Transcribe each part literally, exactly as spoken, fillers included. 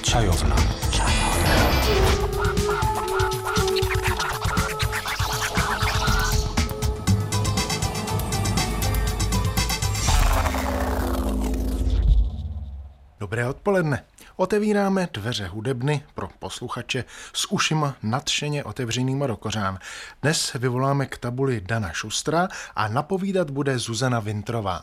Čajovna. Dobré odpoledne. Otevíráme dveře hudebny pro posluchače s ušima nadšeně otevřenýma do kořán. Dnes vyvoláme k tabuli Dana Schustera a napovídat bude Zuzana Vintrová.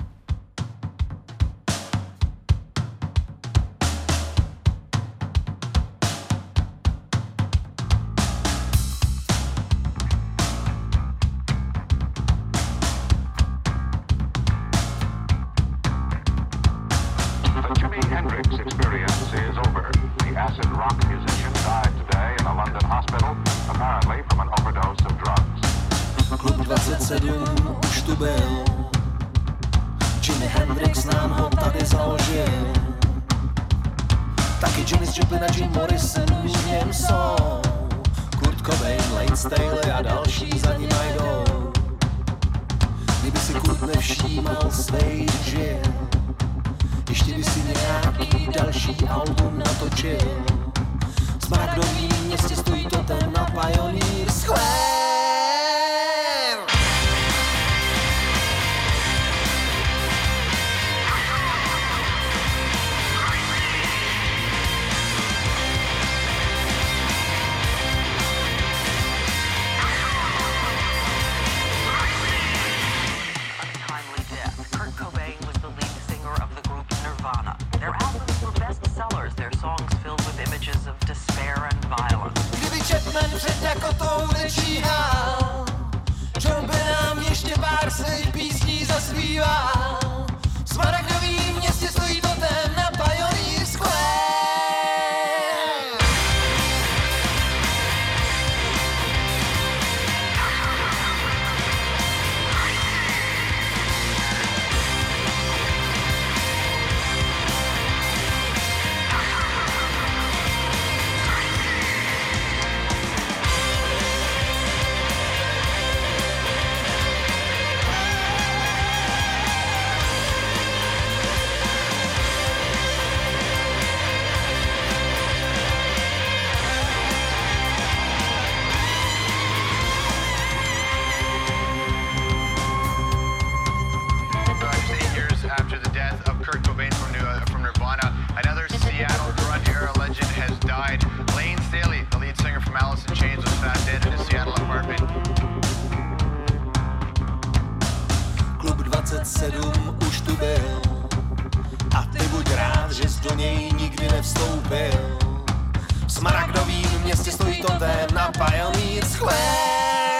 Klub dvacet sedm už tu byl, Jimi Hendrix nám ho tady založil. Taky Janis Joplin a Jim Morrison v něm jsou. Kurt Cobain, Lane Staley a další za ním jdou. Kdyby si Kurt nevšímal stage, ještě by si nějaký další album natočil. V Smaragdovým městě stojí to ten na Pioneer Square. Před Dakotou nečíhal, John by nám ještě pár svých písní zaspíval. V Smaragdovým městě stojí totem na Pioneer Square. Klub dvacet sedm už tu byl a ty buď rád, že jsi do něj nikdy nevstoupil. V Smaragdovým městě stojí totem na Pioneer Square.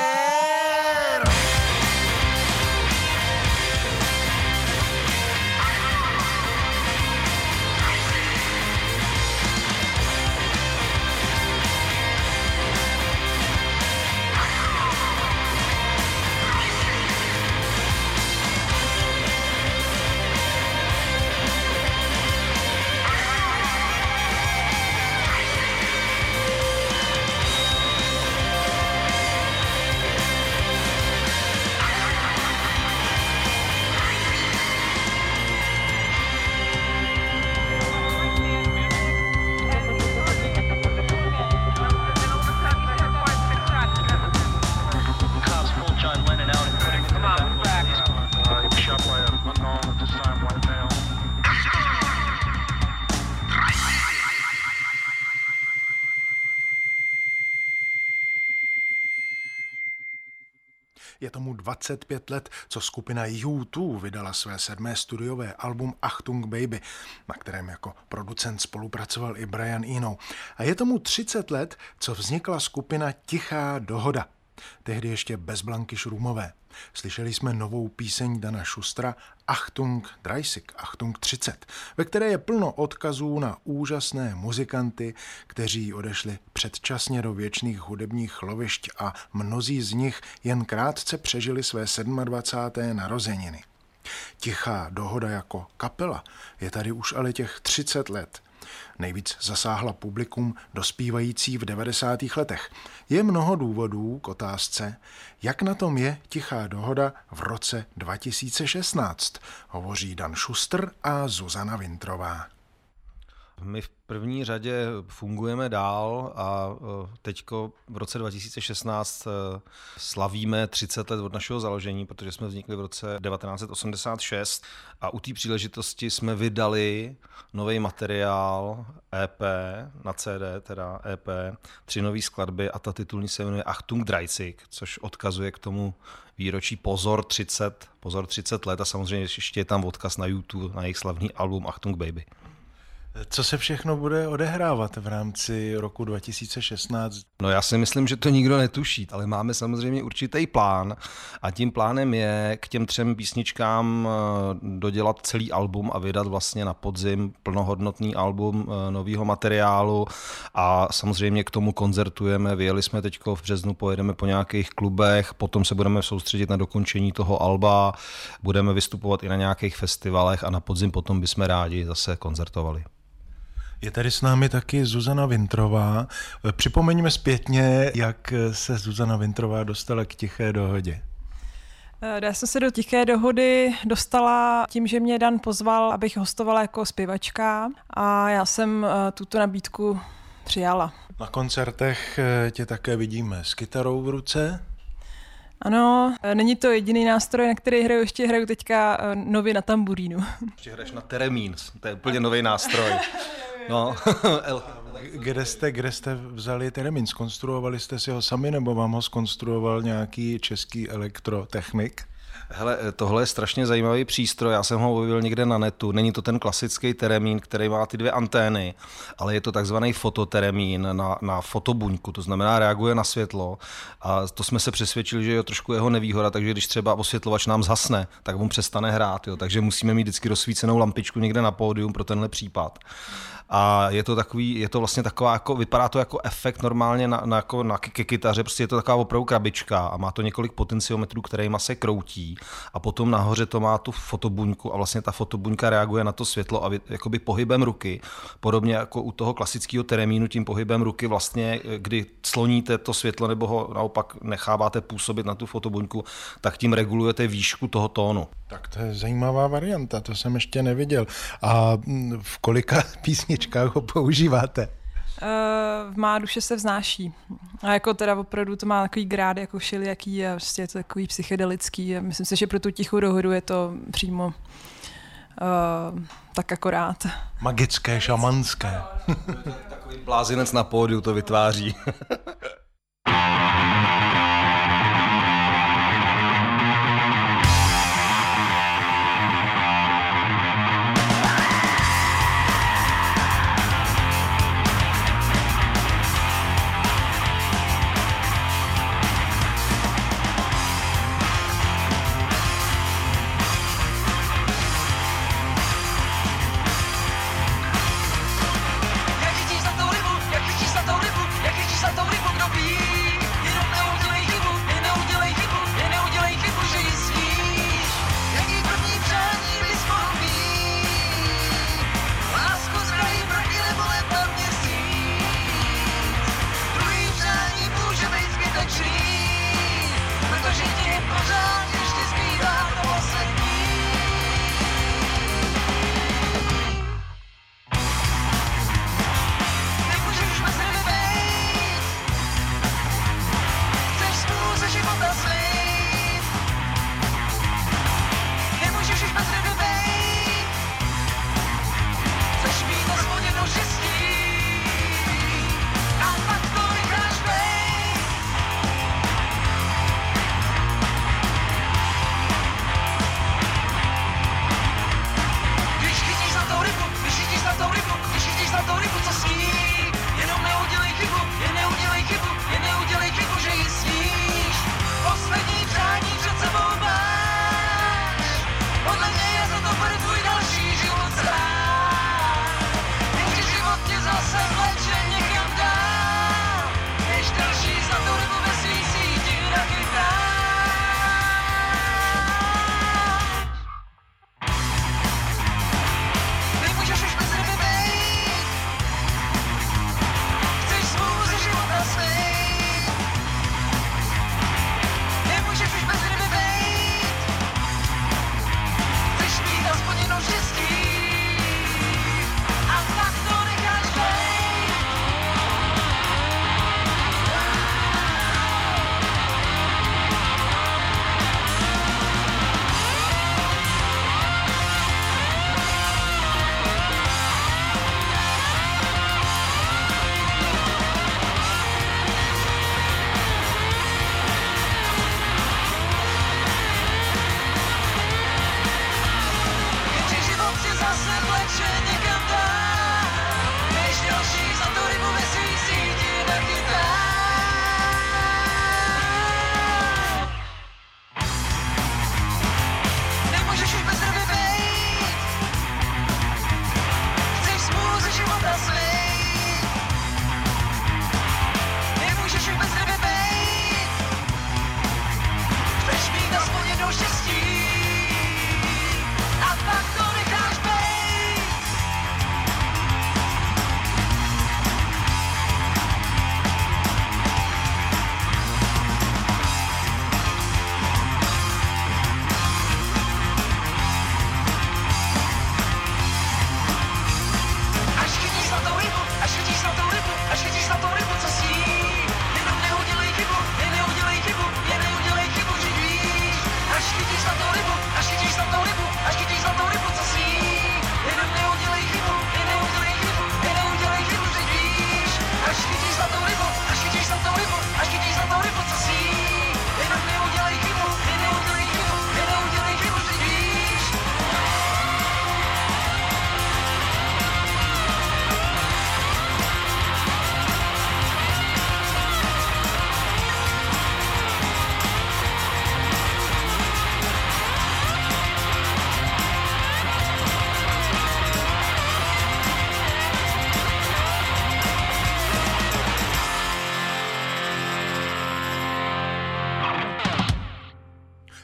Je tomu dvacet pět let, co skupina U dva vydala své sedmé studiové album Achtung Baby, na kterém jako producent spolupracoval i Brian Eno. A je tomu třicet let, co vznikla skupina Tichá dohoda, tehdy ještě bez Blanky Šrumové. Slyšeli jsme novou píseň Dana Schustera Achtung dreißig, Achtung třicet, ve které je plno odkazů na úžasné muzikanty, kteří odešli předčasně do věčných hudebních lovišť a mnozí z nich jen krátce přežili své dvacáté narozeniny. Tichá dohoda jako kapela je tady už ale těch třicet let. Nejvíc zasáhla publikum dospívající v devadesátých letech. Je mnoho důvodů k otázce, jak na tom je Tichá dohoda v roce dva tisíce šestnáct, hovoří Dan Schuster a Zuzana Vintrová. My v první řadě fungujeme dál a teďko v roce dva tisíce šestnáct slavíme třicet let od našeho založení, protože jsme vznikli v roce devatenáct set osmdesát šest a u té příležitosti jsme vydali nový materiál E P na C D, teda E P, tři nové skladby a ta titulní se jmenuje Achtung dreißig, což odkazuje k tomu výročí Pozor třicet, Pozor třicet let a samozřejmě ještě je tam odkaz na YouTube, na jejich slavný album Achtung Baby. Co se všechno bude odehrávat v rámci roku dva tisíce šestnáct? No já si myslím, že to nikdo netuší, ale máme samozřejmě určitý plán a tím plánem je k těm třem písničkám dodělat celý album a vydat vlastně na podzim plnohodnotný album nového materiálu a samozřejmě k tomu koncertujeme. Vyjeli jsme teďko v březnu, pojedeme po nějakých klubech, potom se budeme soustředit na dokončení toho alba, budeme vystupovat i na nějakých festivalech a na podzim potom bychom rádi zase koncertovali. Je tady s námi taky Zuzana Vintrová. Připomeňme zpětně, jak se Zuzana Vintrová dostala k Tiché dohodě. Já jsem se do Tiché dohody dostala tím, že mě Dan pozval, abych hostovala jako zpěvačka a já jsem tuto nabídku přijala. Na koncertech tě také vidíme s kytarou v ruce. Ano, není to jediný nástroj, na který hraju, ještě hraju teďka nově na tamburínu. Ještě hraješ na teremín, to je úplně nový nástroj. No. Kde jste, kde jste vzali teremín? Zkonstruovali jste si ho sami nebo vám ho zkonstruoval nějaký český elektrotechnik? Hele, tohle je strašně zajímavý přístroj, já jsem ho objevil někde na netu. Není to ten klasický teremín, který má ty dvě antény, ale je to takzvaný fototeremín na, na fotobuňku, to znamená reaguje na světlo a to jsme se přesvědčili, že je trošku jeho nevýhoda, takže když třeba osvětlovač nám zhasne, tak on přestane hrát, jo, takže musíme mít vždycky rozsvícenou lampičku někde na pódium pro tenhle případ. A je to takový, je to vlastně taková, jako, vypadá to jako efekt normálně na, na, jako na ke kytaře, prostě je to taková opravdu krabička a má to několik potenciometrů, kterýma se kroutí a potom nahoře to má tu fotobuňku a vlastně ta fotobuňka reaguje na to světlo a vy, jakoby pohybem ruky, podobně jako u toho klasického teremínu, tím pohybem ruky vlastně, kdy sloníte to světlo nebo ho naopak necháváte působit na tu fotobuňku, tak tím regulujete výšku toho tónu. Tak to je zajímavá varianta, to jsem ještě neviděl. A v kolika písničkách ho používáte? V Má duše se vznáší. A jako teda opravdu to má takový grád jako všelijaký a prostě je to takový psychedelický. Myslím si, že pro tu Tichou dohodu je to přímo uh, tak akorát. Magické, šamanské. Takový blázinec na pódiu to vytváří. Jak chytíš za tou rybu, jak chytíš za tou rybu,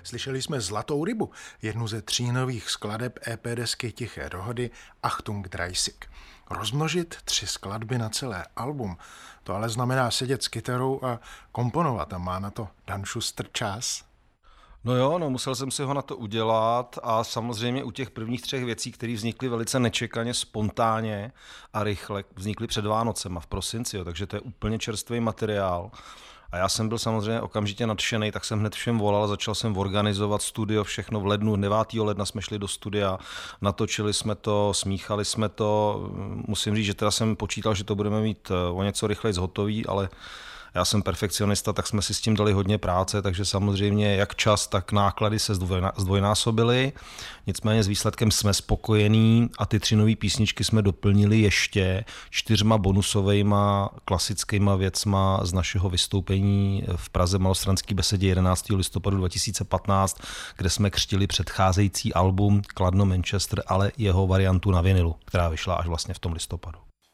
Slyšeli jsme Zlatou rybu, jednu ze tří nových skladeb é pé desky Tiché dohody Achtung dreißig. Rozmnožit tři skladby na celé album, to ale znamená sedět s kytarou a komponovat a má na to Dan Schuster čas? No jo, no musel jsem si ho na to udělat a samozřejmě u těch prvních třech věcí, které vznikly velice nečekaně, spontánně a rychle, vznikly před Vánocema v prosinci, jo, takže to je úplně čerstvý materiál. A já jsem byl samozřejmě okamžitě nadšený, tak jsem hned všem volal, začal jsem organizovat studio, všechno v lednu, devátého ledna jsme šli do studia, natočili jsme to, smíchali jsme to. Musím říct, že teda jsem počítal, že to budeme mít o něco rychleji zhotový, ale já jsem perfekcionista, tak jsme si s tím dali hodně práce, takže samozřejmě jak čas, tak náklady se zdvojnásobily. Nicméně s výsledkem jsme spokojení a ty tři nové písničky jsme doplnili ještě čtyřma bonusovejma klasickýma věcma z našeho vystoupení v Praze Malostranské besedě jedenáctého listopadu dva tisíce patnáct, kde jsme křtili předcházející album Kladno Manchester, ale jeho variantu na vinilu, která vyšla až vlastně v tom listopadu.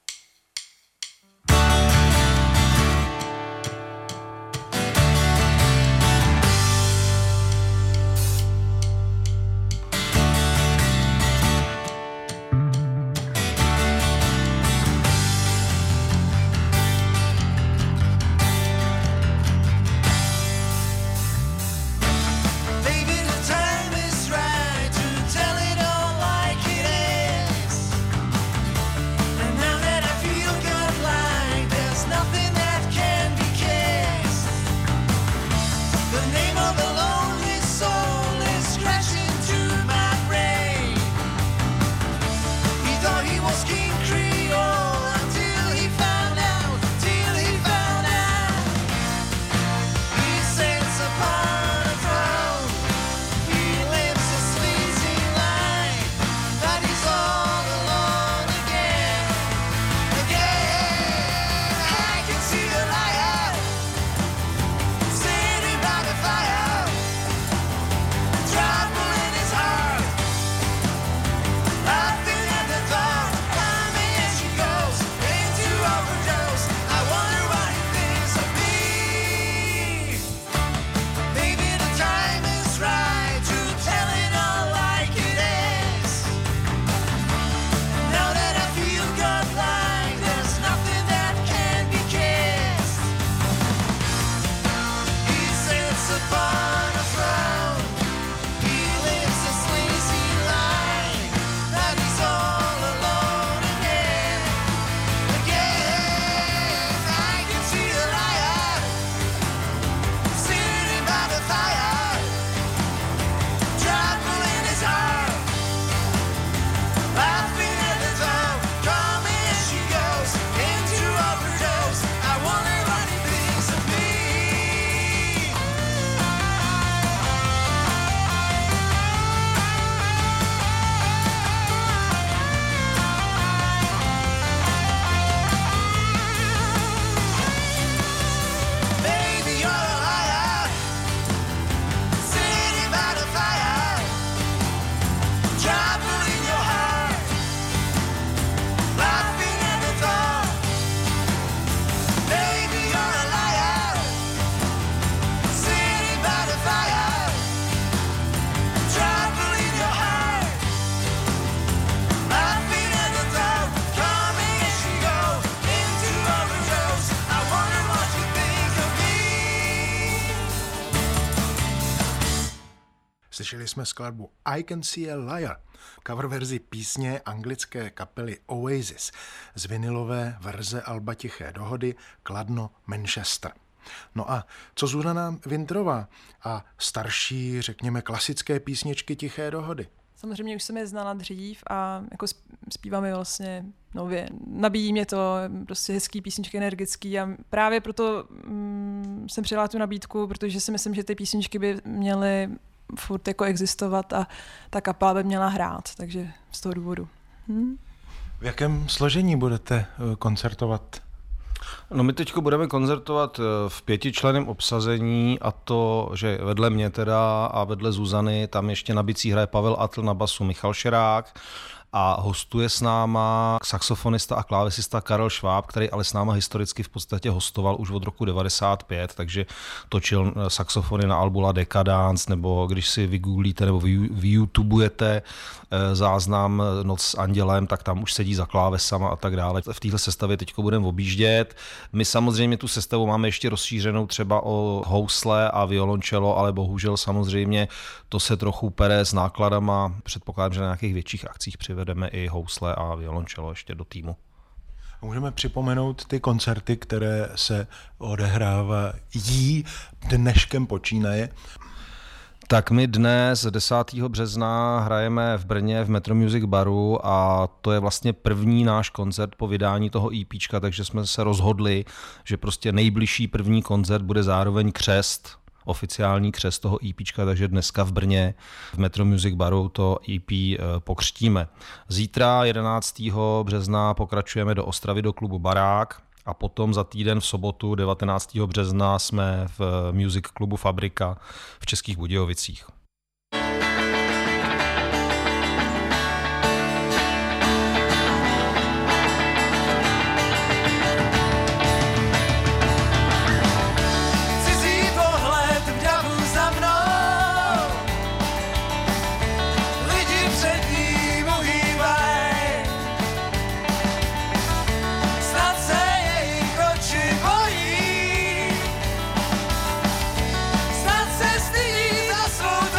Slyšeli jsme skladbu I Can See a Liar, cover verzi písně anglické kapely Oasis z vinilové verze alba Tiché dohody Kladno Manchester. No a co Zuzana Vintrová a starší, řekněme, klasické písničky Tiché dohody? Samozřejmě už jsem je znala dřív a jako zpívám je vlastně nově. Nabíjí mě to prostě hezký písničky, energický a právě proto mm, jsem přijala tu nabídku, protože si myslím, že ty písničky by měly furt jako existovat a ta kapela by měla hrát, takže z toho důvodu. Hm? V jakém složení budete koncertovat? No my teď budeme koncertovat v pětičlenném obsazení a to, že vedle mě teda a vedle Zuzany tam ještě na bicí hraje Pavel Atl, na basu Michal Šerák a hostuje s náma saxofonista a klávesista Karel Šváb, který ale s náma historicky v podstatě hostoval už od roku devadesát pět, takže točil saxofony na albu La Decadence, nebo když si vygooglíte nebo vyyoutubujete záznam Noc s andělem, tak tam už sedí za klávesama a tak dále. V téhle sestavě teď budeme objíždět. My samozřejmě tu sestavu máme ještě rozšířenou třeba o housle a violončelo, ale bohužel samozřejmě to se trochu pere s nákladama. Předpokládám, že na nějakých větších akcích přivedeme i housle a violončelo ještě do týmu. Můžeme připomenout ty koncerty, které se odehrávají dneškem počínaje. Tak my dnes desátého března hrajeme v Brně v Metro Music Baru a to je vlastně první náš koncert po vydání toho EPčka, takže jsme se rozhodli, že prostě nejbližší první koncert bude zároveň křest, oficiální křest toho EPčka, takže dneska v Brně v Metro Music Baru to E P pokřtíme. Zítra jedenáctého března pokračujeme do Ostravy do klubu Barák a potom za týden v sobotu devatenáctého března jsme v Music klubu Fabrika v Českých Budějovicích. Snad se stydí za svou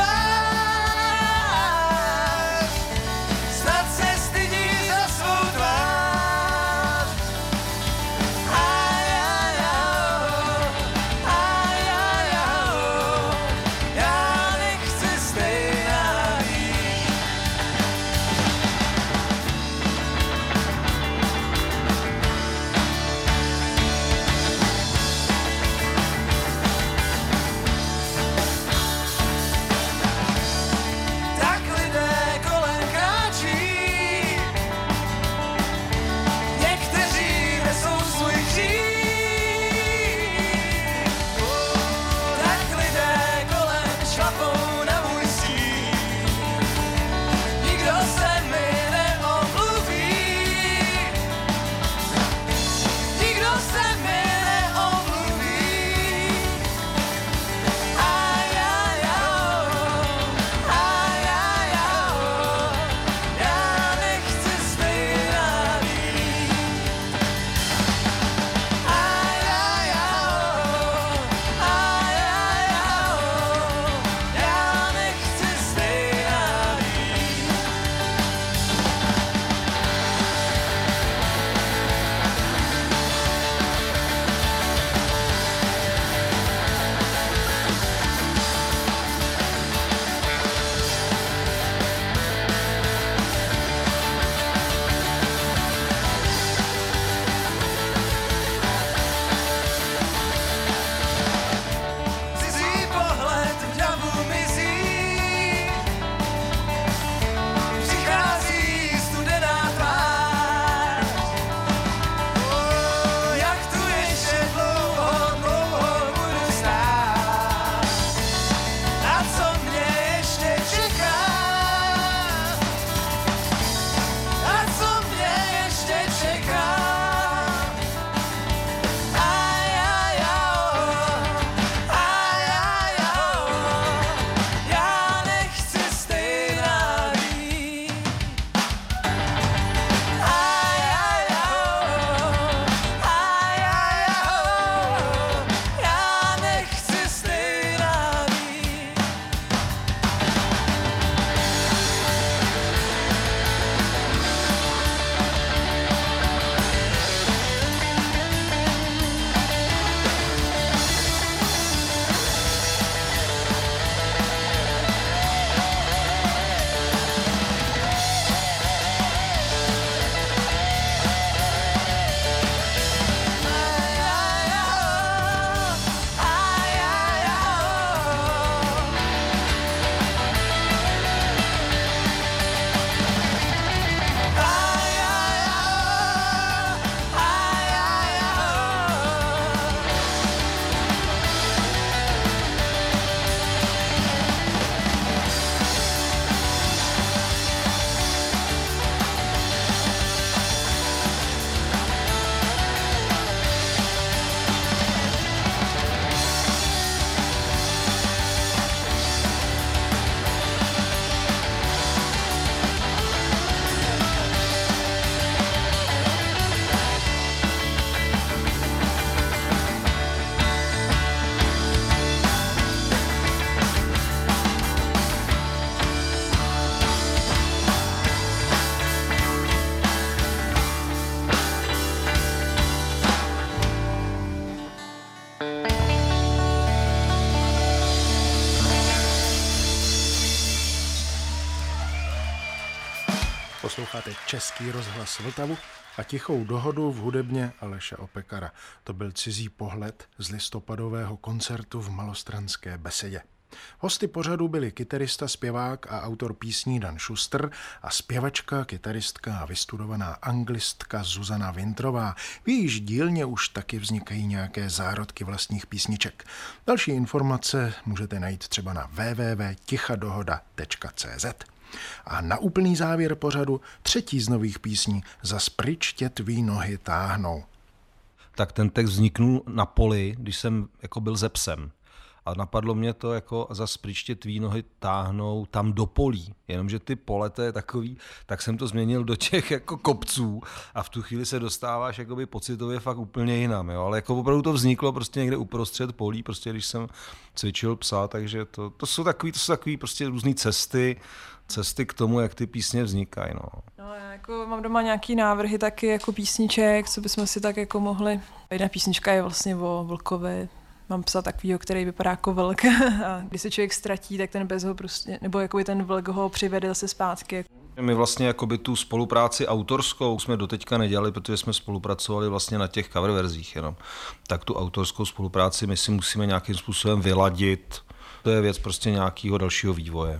Posloucháte Český rozhlas Vltavu a Tichou dohodu v hudebně Aleše Opekara. To byl Cizí pohled z listopadového koncertu v Malostranské besedě. Hosty pořadu byli kytarista, zpěvák a autor písní Dan Schuster a zpěvačka, kytaristka a vystudovaná anglistka Zuzana Vintrová. V jejíž dílně už taky vznikají nějaké zárodky vlastních písniček. Další informace můžete najít třeba na w w w tečka tichadohoda tečka c z. A na úplný závěr pořadu třetí z nových písní Zas pryč tě tvý nohy táhnou. Tak ten text vzniknul na poli, když jsem jako byl ze psem. A napadlo mě to jako zas pryč tě tvý nohy táhnou tam do polí. Jenomže ty pole, to je takový, tak jsem to změnil do těch jako kopců a v tu chvíli se dostáváš jakoby pocitově fakt úplně jinam. Jo? Ale jako opravdu to vzniklo prostě někde uprostřed polí, prostě když jsem cvičil psa, takže to, to jsou takový, to jsou takový prostě různý cesty, cesty k tomu, jak ty písně vznikají. No. No, já jako mám doma nějaký návrhy taky jako písniček, co bychom si tak jako mohli. Jedna písnička je vlastně o vlkovi. Mám psa takovýho, který vypadá jako vlk a když se člověk ztratí, tak ten bez ho prostě, nebo jakoby ten vlk ho přivede se zpátky. My vlastně jakoby tu spolupráci autorskou jsme doteďka nedělali, protože jsme spolupracovali vlastně na těch cover verzích jenom. Tak tu autorskou spolupráci my si musíme nějakým způsobem vyladit. To je věc prostě nějakého dalšího vývoje.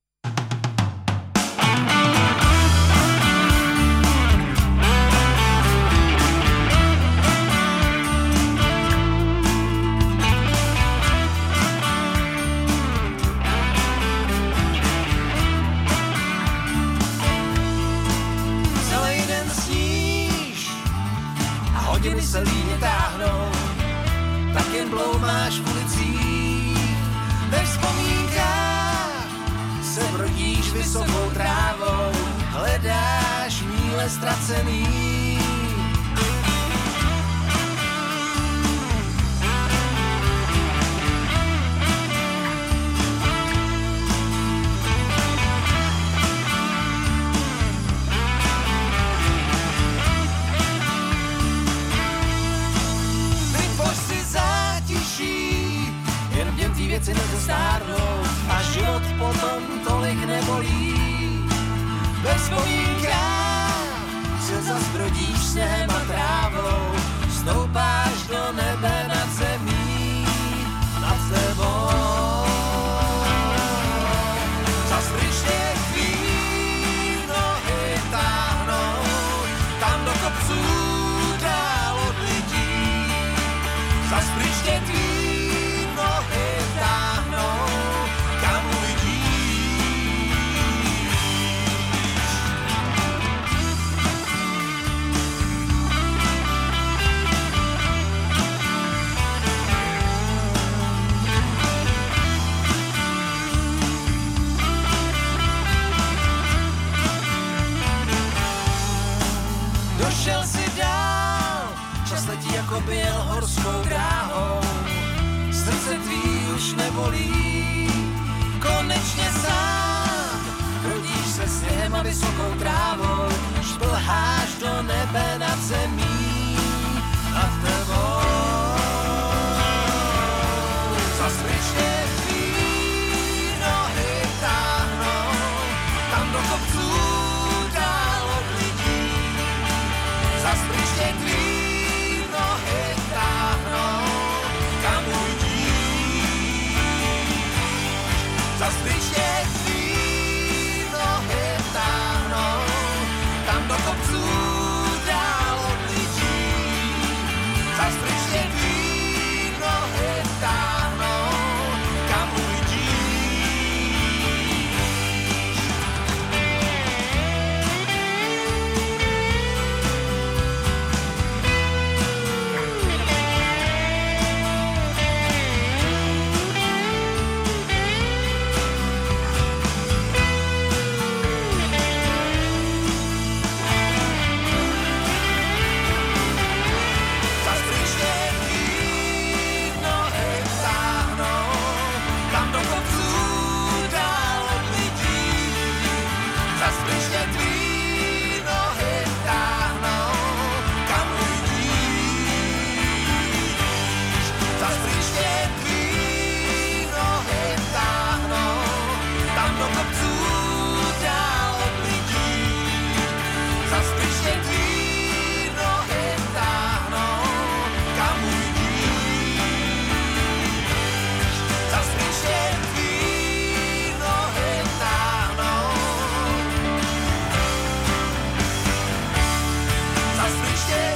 Hodiny se líně táhnou, tak jen bloumáš v ulicích. Ve vzpomínkách se brodíš vysokou trávou, hledáš míle ztracený. Věci nezestárnou a život potom tolik nebolí. Ve vzpomínkách se zas brodíš sněhem a trávou, stoupáš do nebe nad zemí, nad tebou. Zas pryč tě tvý nohy táhnou, tam do kopců dál od lidí. Zas pryč tě tvý došel si dál, čas letí jako byl horskou dráhou. Srdce tvý už nebolí, konečně sám rodíš se sněhem a vysokou trávou, šplháš do nebe nad zemí, nad tebou. Zas pryč tě tvý nohy táhnou, tam do kopců dál od lidí. Zas pryč tě tvý nohy táhnou, kam uvidíš. Zas pryč tě tvý nohy táhnou, tam do kopců dál od lidí. Zas pryč tě tvý nohy táhnou, kam uvidíš. příště.